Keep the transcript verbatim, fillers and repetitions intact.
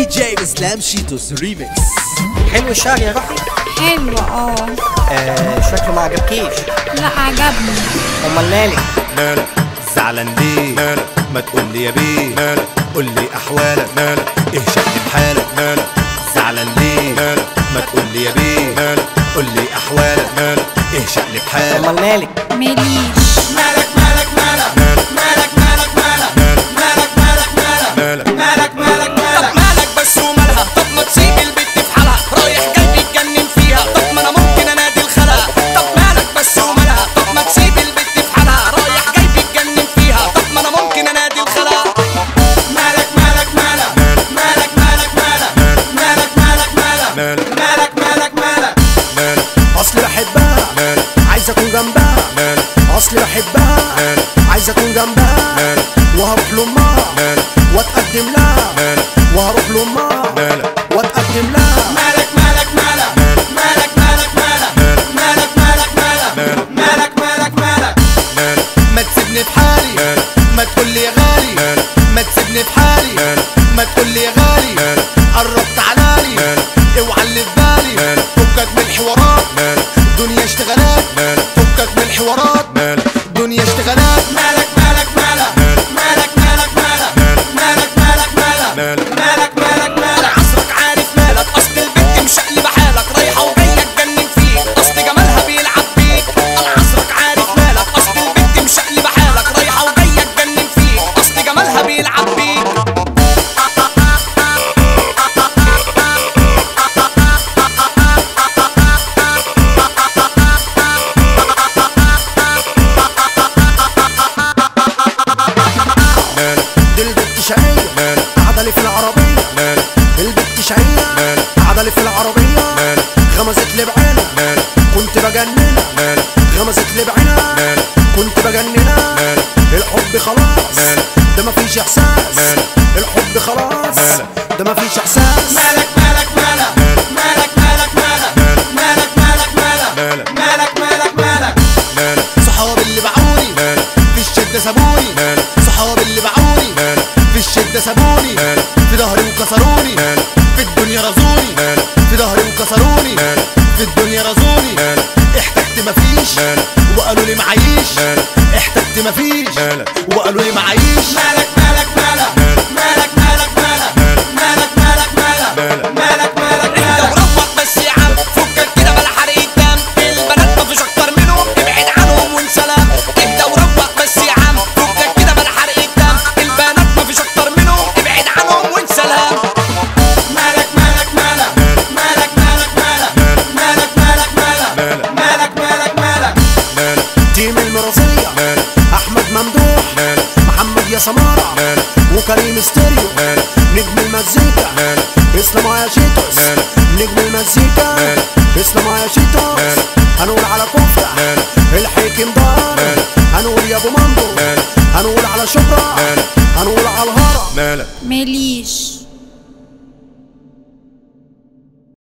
جي اسلام شيتوس ريميكس. حلو الشعر يا روحي؟ حلو اه. آه، شكله ما عجبكيش؟ لا عجبني. امال مالك؟ مالك زعلان ليه؟ مالك ما تقولي يا بيه؟ مالك قولي احوالك؟ مالك ايه شكل بحالك؟ مالك زعلان ليه؟ مالك ما تقولي يا بيه؟ مالك قولي احوالك؟ مالك ايه شكل بحالك؟ امال مالك؟ ماليش. مالك مالك مالك مالك مالك مالك مالك مالك مالك مالك مالك مالك طب مالك بس ومالها؟ طب ما تسيب البت في حالها، رايح جاي بيتجنن فيها، طب ما انا ممكن انادي الخلا. طب مالك بس ومالها؟ طب ما تسيب البت في حالها، رايح جاي بيتجنن فيها، طب ما انا ممكن انادي الخلا. مالك مالك مالك مالك مالك مالك مالك مالك مالك مالك مالك مالك مالك اصلي بحبها عايز اكون جنبها، اصلي بحبها عايز اكون جنبها، وهروح لامها واتقدم لها، وهروح لامها واتقدم لها. مالك مالك مالك مالك مالك مالك مالك مالك مالك مالك مالك مالك ما تسيبني في حالي، ما تقولي يا غالي، ما تسيبني في حالي، ما تقولي يا غالي، قربت علالي اوعى اللي في بالي، فكك من الحوارات دنيا اشتغالات، فكك من الحوارات دنيا اشتغالات. مالك مالك مالك مالك مالك مالك مالك مالك مالك مالك مالك مالك عصرك عارف مالك، اصل البت مشقلبة حالك، رايحة وجاية تجنن فيك، اصل جمالها بيلعب بيك. انا عصرك عارف مالك، اصل البت مشقلبة حالك، رايحة وجاية تجنن فيك، اصل جمالها بيلعب بيك. قاعدة لي في العربية، البت شقية قاعدة لي في العربية، غمزت لي بعينها كنت بجننها، غمزت لي بعينها كنت بجننها. الحب خلاص ده مفيش احساس، الحب خلاص ده مفيش احساس. مالك مالك مالك مالك مالك مالك مالك مالك مالك مالك مالك مالك صحابي اللي باعوني في الشدة سابوني، صحابي اللي باعوني في الشدة سابوني، في ظهري وكسروني، في الدنيا رزوني، في ظهري وكسروني، في الدنيا رزوني. احتجت مفيش وقالوا لي معيش، احتجت مفيش وقالوا لي معيش. مالك مالك مالك مالك مالك مالك مالك مالك مالك مالك مالك انت وروق بس يا عم، فكك كده بلا حرق الدم، البنات مفيش اكتر منهم، ابعد عنهم وانسلام. اهدى وروق بس يا عم، فكك كده بلا حرق الدم، البنات مفيش اكتر منهم، ابعد عنهم وانسلام. مالك مالك مالك مالك مالك مالك مالك مالك مالك مالك مالك مالك تيم المرازية احمد ممدوح محمد يا سمارة وكريم ستيريو نجم المزيكا اسلام يا شيتوس نجم المزيكا اسلام يا شيتوس. هنقول على كفتة الحكيم دار، هنقول يا ابو مندو، هنقول على شبرا، هنقول على الهرم. ماليش.